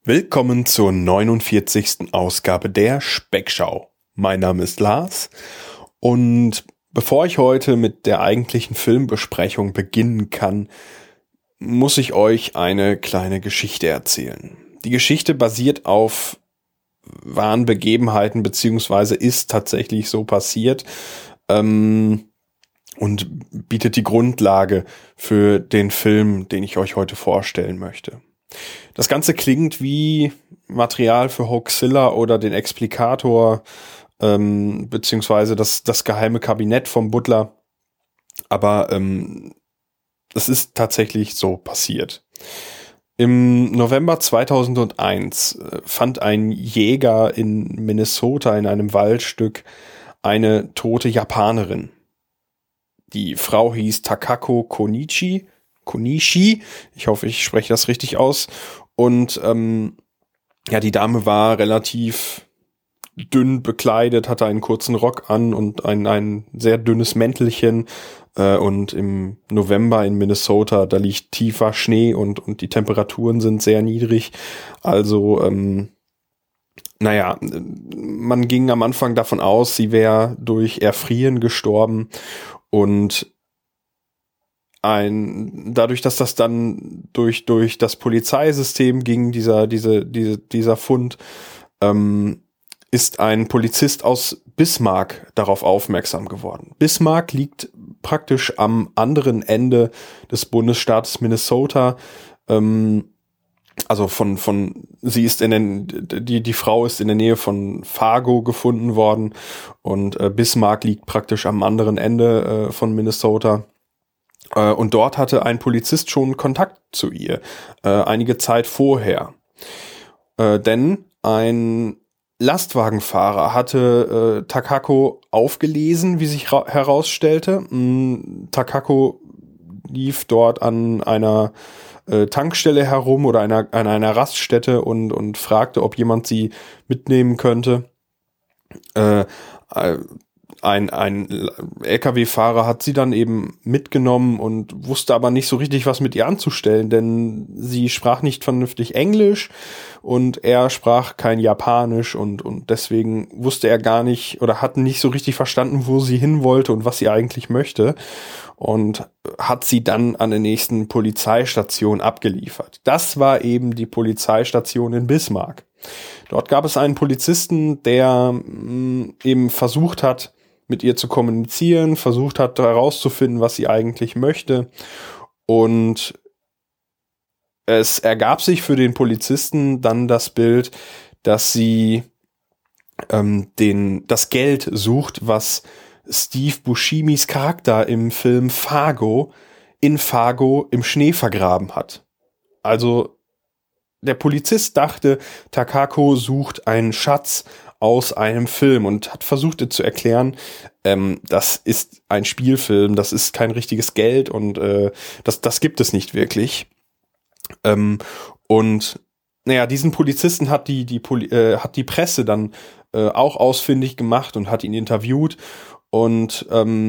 Willkommen zur 49. Ausgabe der Speckschau. Mein Name ist Lars und bevor ich heute mit der eigentlichen Filmbesprechung beginnen kann, muss ich euch eine kleine Geschichte erzählen. Die Geschichte basiert auf wahren Begebenheiten beziehungsweise ist tatsächlich so passiert und bietet die Grundlage für den Film, den ich euch heute vorstellen möchte. Das Ganze klingt wie Material für Hoaxilla oder den Explikator, beziehungsweise das geheime Kabinett vom Butler. Aber es ist tatsächlich so passiert. Im November 2001 fand ein Jäger in Minnesota in einem Waldstück eine tote Japanerin. Die Frau hieß Takako Konishi, ich hoffe, ich spreche das richtig aus. Und die Dame war relativ dünn bekleidet, hatte einen kurzen Rock an und ein sehr dünnes Mäntelchen. Und im November in Minnesota, da liegt tiefer Schnee und die Temperaturen sind sehr niedrig. Also, man ging am Anfang davon aus, sie wäre durch Erfrieren gestorben und dadurch, dass das dann durch das Polizeisystem ging, dieser Fund, ist ein Polizist aus Bismarck darauf aufmerksam geworden. Bismarck liegt praktisch am anderen Ende des Bundesstaates Minnesota. Also sie ist die Frau ist in der Nähe von Fargo gefunden worden und Bismarck liegt praktisch am anderen Ende von Minnesota. Und dort hatte ein Polizist schon Kontakt zu ihr, einige Zeit vorher. Denn ein Lastwagenfahrer hatte Takako aufgelesen, wie sich herausstellte. Takako lief dort an einer Tankstelle herum oder an einer Raststätte und fragte, ob jemand sie mitnehmen könnte. Ein LKW-Fahrer hat sie dann eben mitgenommen und wusste aber nicht so richtig, was mit ihr anzustellen, denn sie sprach nicht vernünftig Englisch und er sprach kein Japanisch und deswegen wusste er gar nicht oder hat nicht so richtig verstanden, wo sie hin wollte und was sie eigentlich möchte und hat sie dann an der nächsten Polizeistation abgeliefert. Das war eben die Polizeistation in Bismarck. Dort gab es einen Polizisten, der eben versucht hat, mit ihr zu kommunizieren, versucht hat herauszufinden, was sie eigentlich möchte. Und es ergab sich für den Polizisten dann das Bild, dass sie das Geld sucht, was Steve Buscemi's Charakter im Film Fargo im Schnee vergraben hat. Also der Polizist dachte, Takako sucht einen Schatz aus einem Film und hat versucht, ihr zu erklären, das ist ein Spielfilm, das ist kein richtiges Geld und das gibt es nicht wirklich. Diesen Polizisten hat die Presse dann auch ausfindig gemacht und hat ihn interviewt und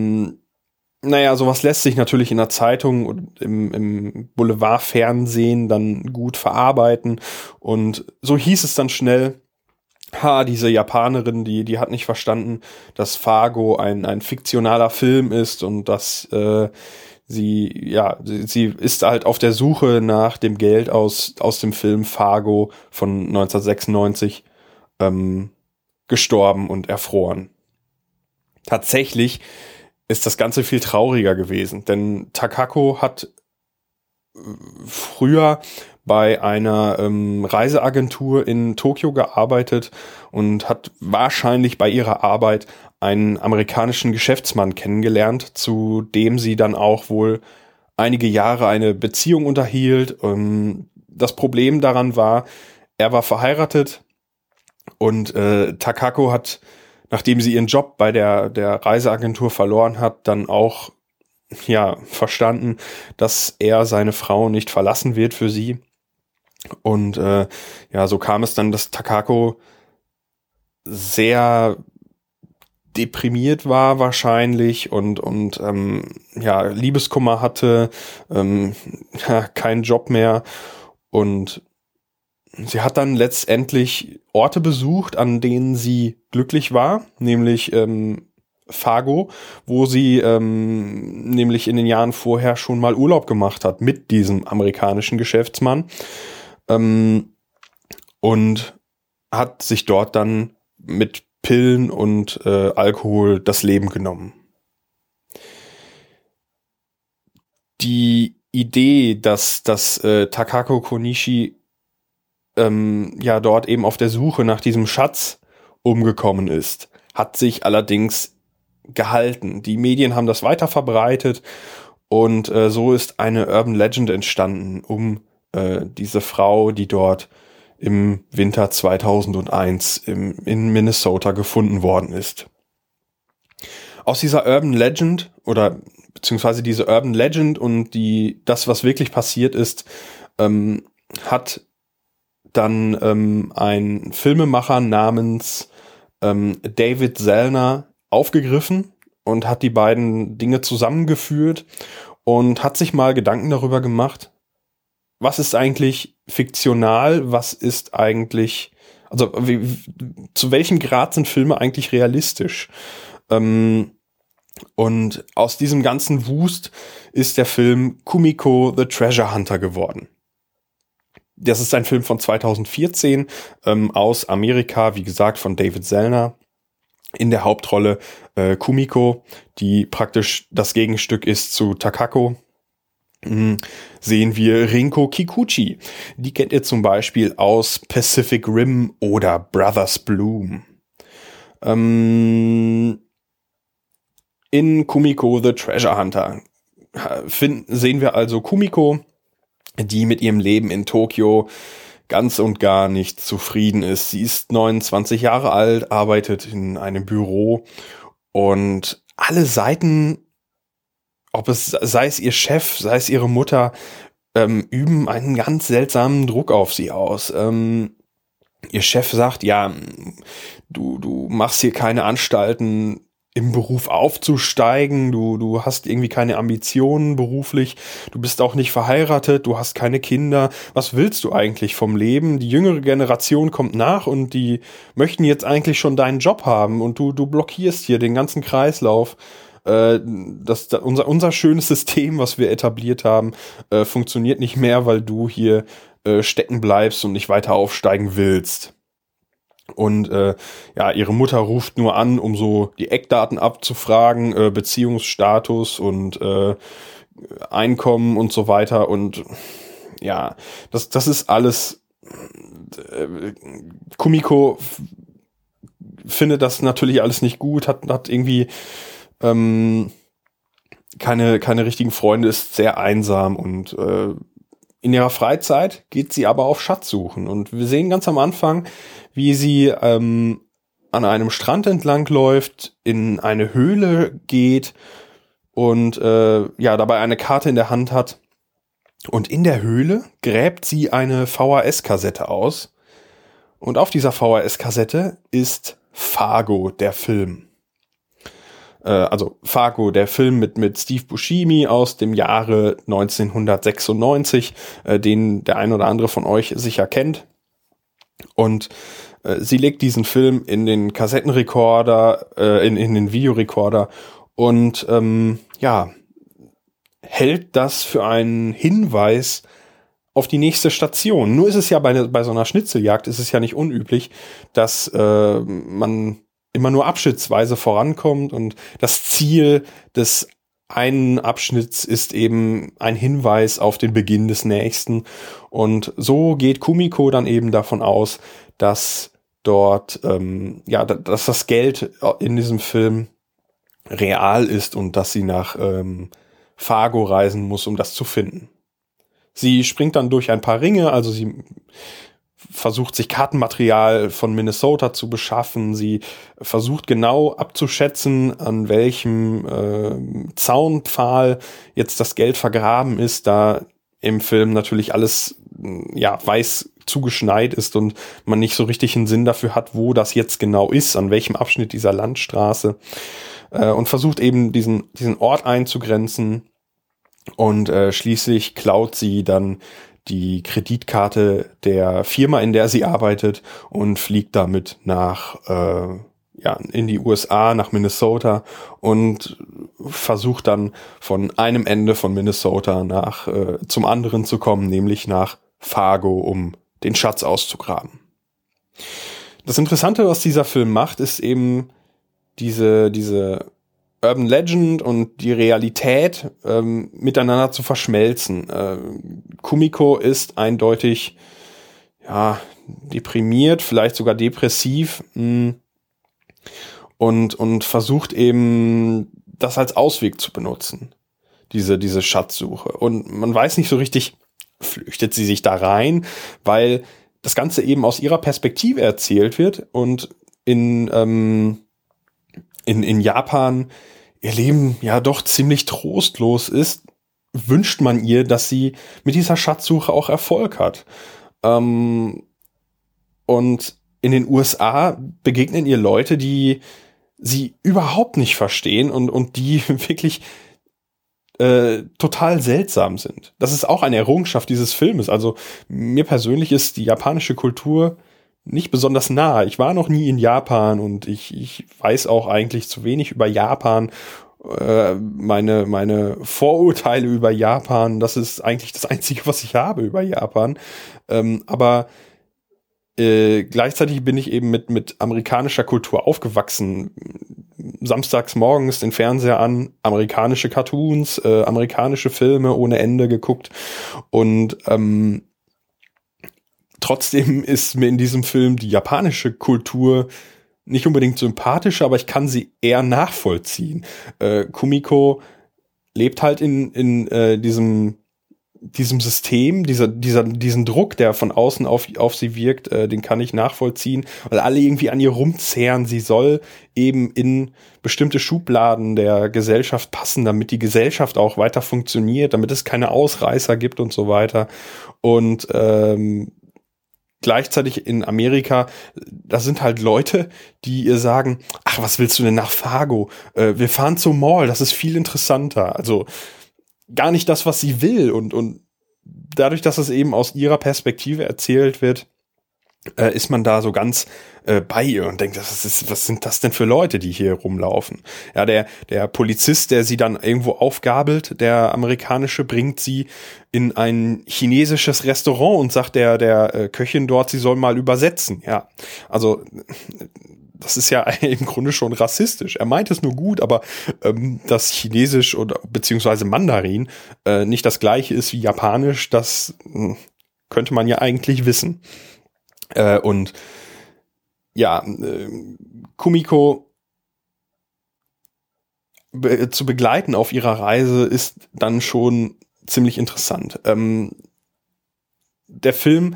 sowas lässt sich natürlich in der Zeitung und im Boulevardfernsehen dann gut verarbeiten. Und so hieß es dann schnell, diese Japanerin, die hat nicht verstanden, dass Fargo ein fiktionaler Film ist und dass sie ist halt auf der Suche nach dem Geld aus dem Film Fargo von 1996 gestorben und erfroren. Tatsächlich ist das Ganze viel trauriger gewesen, denn Takako hat früher bei einer Reiseagentur in Tokio gearbeitet und hat wahrscheinlich bei ihrer Arbeit einen amerikanischen Geschäftsmann kennengelernt, zu dem sie dann auch wohl einige Jahre eine Beziehung unterhielt. Das Problem daran war, er war verheiratet und Takako hat, nachdem sie ihren Job bei der Reiseagentur verloren hat, dann auch verstanden, dass er seine Frau nicht verlassen wird für sie. Und so kam es dann, dass Takako sehr deprimiert war wahrscheinlich und Liebeskummer hatte, keinen Job mehr und sie hat dann letztendlich Orte besucht, an denen sie glücklich war, nämlich Fargo, wo sie nämlich in den Jahren vorher schon mal Urlaub gemacht hat mit diesem amerikanischen Geschäftsmann, und hat sich dort dann mit Pillen und Alkohol das Leben genommen. Die Idee, dass Takako Konishi dort eben auf der Suche nach diesem Schatz umgekommen ist, hat sich allerdings gehalten. Die Medien haben das weiter verbreitet und so ist eine Urban Legend entstanden um diese Frau, die dort im Winter 2001 in Minnesota gefunden worden ist. Aus dieser Urban Legend beziehungsweise diese Urban Legend und das, was wirklich passiert ist, hat dann ein Filmemacher namens David Zellner aufgegriffen und hat die beiden Dinge zusammengeführt und hat sich mal Gedanken darüber gemacht, was ist eigentlich fiktional, was ist eigentlich, also zu welchem Grad sind Filme eigentlich realistisch? Und aus diesem ganzen Wust ist der Film Kumiko the Treasure Hunter geworden. Das ist ein Film von 2014 aus Amerika, wie gesagt, von David Zellner. In der Hauptrolle Kumiko, die praktisch das Gegenstück ist zu Takako. Sehen wir Rinko Kikuchi. Die kennt ihr zum Beispiel aus Pacific Rim oder Brothers Bloom. In Kumiko the Treasure Hunter sehen wir also Kumiko, die mit ihrem Leben in Tokio ganz und gar nicht zufrieden ist. Sie ist 29 Jahre alt, arbeitet in einem Büro und alle Seiten, sei es ihr Chef, sei es ihre Mutter, üben einen ganz seltsamen Druck auf sie aus. Ihr Chef sagt, ja, du machst hier keine Anstalten, im Beruf aufzusteigen, du hast irgendwie keine Ambitionen beruflich, du bist auch nicht verheiratet, du hast keine Kinder, was willst du eigentlich vom Leben? Die jüngere Generation kommt nach und die möchten jetzt eigentlich schon deinen Job haben und du blockierst hier den ganzen Kreislauf. Unser schönes System, was wir etabliert haben, funktioniert nicht mehr, weil du hier stecken bleibst und nicht weiter aufsteigen willst. Und ihre Mutter ruft nur an, um so die Eckdaten abzufragen, Beziehungsstatus und Einkommen und so weiter. Und ja, das ist alles. Kumiko findet das natürlich alles nicht gut, hat irgendwie keine richtigen Freunde, ist sehr einsam und in ihrer Freizeit geht sie aber auf Schatzsuchen. Und wir sehen ganz am Anfang, wie sie an einem Strand entlang läuft, in eine Höhle geht und dabei eine Karte in der Hand hat. Und in der Höhle gräbt sie eine VHS-Kassette aus. Und auf dieser VHS-Kassette ist Fargo, der Film. Fargo, der Film mit Steve Buscemi aus dem Jahre 1996, den der ein oder andere von euch sicher kennt. Und sie legt diesen Film in den Kassettenrekorder, in den Videorekorder und hält das für einen Hinweis auf die nächste Station. Nur ist es ja bei so einer Schnitzeljagd ist es ja nicht unüblich, dass man immer nur abschnittsweise vorankommt und das Ziel des einen Abschnitts ist eben ein Hinweis auf den Beginn des nächsten. Und so geht Kumiko dann eben davon aus, dass dort, dass das Geld in diesem Film real ist und dass sie nach Fargo reisen muss, um das zu finden. Sie springt dann durch ein paar Ringe, also sie versucht sich Kartenmaterial von Minnesota zu beschaffen. Sie versucht genau abzuschätzen, an welchem Zaunpfahl jetzt das Geld vergraben ist, da im Film natürlich alles weiß zugeschneit ist und man nicht so richtig einen Sinn dafür hat, wo das jetzt genau ist, an welchem Abschnitt dieser Landstraße, und versucht eben diesen Ort einzugrenzen. Und schließlich klaut sie dann die Kreditkarte der Firma, in der sie arbeitet, und fliegt damit in die USA, nach Minnesota, und versucht dann von einem Ende von Minnesota zum anderen zu kommen, nämlich nach Fargo, um den Schatz auszugraben. Das Interessante, was dieser Film macht, ist eben diese Urban Legend und die Realität miteinander zu verschmelzen. Kumiko ist eindeutig deprimiert, vielleicht sogar depressiv, und versucht eben das als Ausweg zu benutzen, diese Schatzsuche. Und man weiß nicht so richtig, flüchtet sie sich da rein, weil das Ganze eben aus ihrer Perspektive erzählt wird und in Japan ihr Leben ja doch ziemlich trostlos ist, wünscht man ihr, dass sie mit dieser Schatzsuche auch Erfolg hat. Und in den USA begegnen ihr Leute, die sie überhaupt nicht verstehen und die wirklich total seltsam sind. Das ist auch eine Errungenschaft dieses Filmes. Also mir persönlich ist die japanische Kultur nicht besonders nah. Ich war noch nie in Japan und ich weiß auch eigentlich zu wenig über Japan. Meine Vorurteile über Japan, das ist eigentlich das Einzige, was ich habe über Japan. Aber gleichzeitig bin ich eben mit amerikanischer Kultur aufgewachsen. Samstags morgens den Fernseher an, amerikanische Cartoons, amerikanische Filme ohne Ende geguckt. Und trotzdem ist mir in diesem Film die japanische Kultur nicht unbedingt sympathisch, aber ich kann sie eher nachvollziehen. Kumiko lebt halt in diesem System, diesen Druck, der von außen auf sie wirkt, den kann ich nachvollziehen, weil alle irgendwie an ihr rumzehren. Sie soll eben in bestimmte Schubladen der Gesellschaft passen, damit die Gesellschaft auch weiter funktioniert, damit es keine Ausreißer gibt und so weiter. Und gleichzeitig in Amerika, da sind halt Leute, die ihr sagen, ach, was willst du denn nach Fargo? Wir fahren zum Mall, das ist viel interessanter. Also gar nicht das, was sie will. Und dadurch, dass es eben aus ihrer Perspektive erzählt wird, ist man da so ganz bei ihr und denkt, was sind das denn für Leute, die hier rumlaufen? Ja, der Polizist, der sie dann irgendwo aufgabelt, der amerikanische, bringt sie in ein chinesisches Restaurant und sagt der Köchin dort, sie soll mal übersetzen. Ja, also das ist ja im Grunde schon rassistisch. Er meint es nur gut, aber dass Chinesisch oder beziehungsweise Mandarin nicht das gleiche ist wie Japanisch, das könnte man ja eigentlich wissen. Und ja, Kumiko zu begleiten auf ihrer Reise ist dann schon ziemlich interessant. Der Film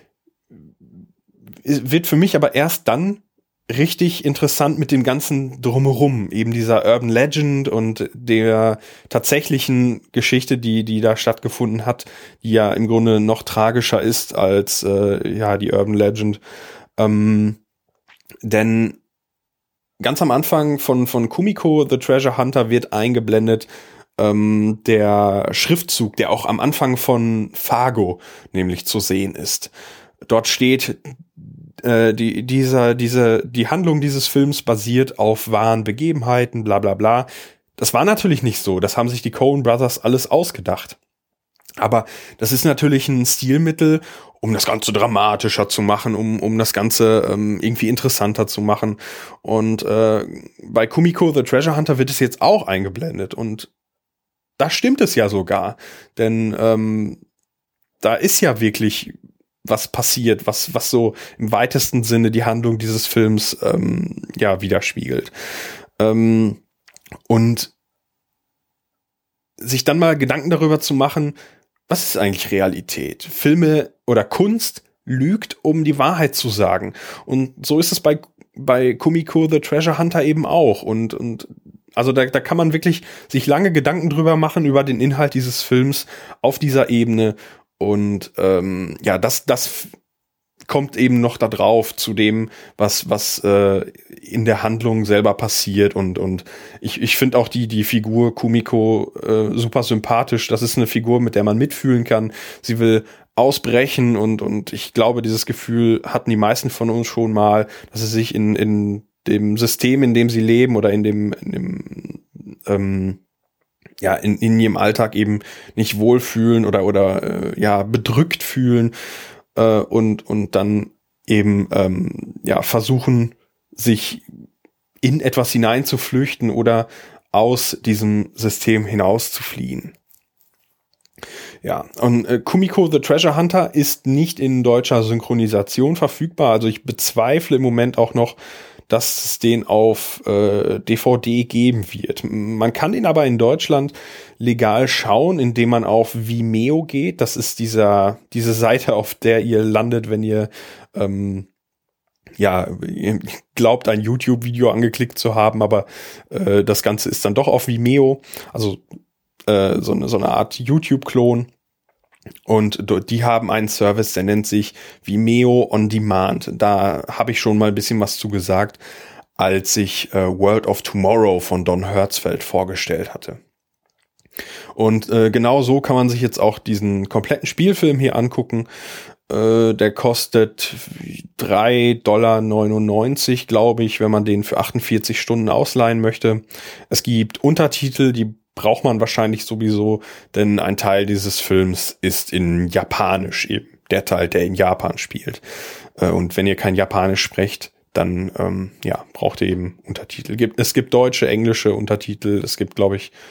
wird für mich aber erst dann richtig interessant mit dem ganzen Drumherum, eben dieser Urban Legend und der tatsächlichen Geschichte, die da stattgefunden hat, die ja im Grunde noch tragischer ist als die Urban Legend. Denn ganz am Anfang von Kumiko the Treasure Hunter wird eingeblendet der Schriftzug, der auch am Anfang von Fargo nämlich zu sehen ist. Dort steht, die Handlung dieses Films basiert auf wahren Begebenheiten, bla bla bla. Das war natürlich nicht so. Das haben sich die Coen Brothers alles ausgedacht. Aber das ist natürlich ein Stilmittel, um das Ganze dramatischer zu machen, um das Ganze irgendwie interessanter zu machen. Und bei Kumiko the Treasure Hunter wird es jetzt auch eingeblendet. Und da stimmt es ja sogar. Denn da ist ja wirklich was passiert, was so im weitesten Sinne die Handlung dieses Films widerspiegelt. Und sich dann mal Gedanken darüber zu machen, was ist eigentlich Realität? Filme oder Kunst lügt, um die Wahrheit zu sagen. Und so ist es bei Kumiko the Treasure Hunter eben auch. Und also da kann man wirklich sich lange Gedanken drüber machen, über den Inhalt dieses Films auf dieser Ebene. Und das kommt eben noch da drauf zu dem, was in der Handlung selber passiert und ich finde auch die Figur Kumiko super sympathisch. Das ist eine Figur, mit der man mitfühlen kann. Sie will ausbrechen und ich glaube, dieses Gefühl hatten die meisten von uns schon mal, dass sie sich in dem System, in dem sie leben oder in ihrem Alltag eben nicht wohlfühlen oder bedrückt fühlen und dann eben versuchen, sich in etwas hineinzuflüchten oder aus diesem System hinauszufliehen. Ja, und Kumiko the Treasure Hunter ist nicht in deutscher Synchronisation verfügbar. Also ich bezweifle im Moment auch noch, dass es den auf DVD geben wird. Man kann ihn aber in Deutschland legal schauen, indem man auf Vimeo geht. Das ist diese Seite, auf der ihr landet, wenn ihr ihr glaubt, ein YouTube-Video angeklickt zu haben, aber das Ganze ist dann doch auf Vimeo. Also so eine Art YouTube-Klon. Und die haben einen Service, der nennt sich Vimeo On Demand. Da habe ich schon mal ein bisschen was zu gesagt, als ich World of Tomorrow von Don Hertzfeldt vorgestellt hatte. Und genau so kann man sich jetzt auch diesen kompletten Spielfilm hier angucken. Der kostet $3,99, glaube ich, wenn man den für 48 Stunden ausleihen möchte. Es gibt Untertitel, die braucht man wahrscheinlich sowieso, denn ein Teil dieses Films ist in Japanisch eben. Der Teil, der in Japan spielt. Und wenn ihr kein Japanisch sprecht, dann braucht ihr eben Untertitel. Es gibt deutsche, englische Untertitel. Es gibt, glaube ich,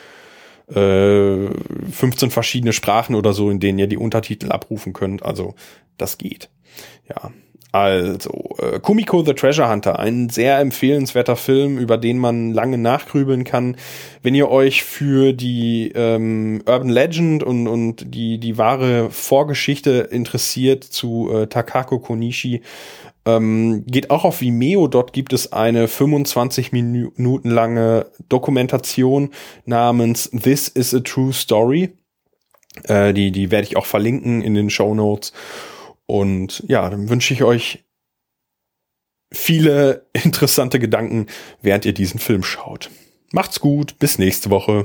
15 verschiedene Sprachen oder so, in denen ihr die Untertitel abrufen könnt. Also das geht. Ja. Also, Kumiko the Treasure Hunter, ein sehr empfehlenswerter Film, über den man lange nachgrübeln kann. Wenn ihr euch für die Urban Legend und die wahre Vorgeschichte interessiert zu Takako Konishi, geht auch auf Vimeo. Dort gibt es eine 25 Minuten lange Dokumentation namens This is a True Story. Die werde ich auch verlinken in den Shownotes. Und ja, dann wünsche ich euch viele interessante Gedanken, während ihr diesen Film schaut. Macht's gut, bis nächste Woche.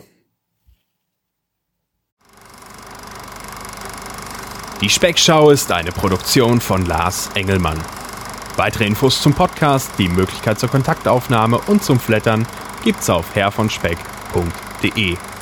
Die Speckschau ist eine Produktion von Lars Engelmann. Weitere Infos zum Podcast, die Möglichkeit zur Kontaktaufnahme und zum Flattern gibt's auf herrvonspeck.de.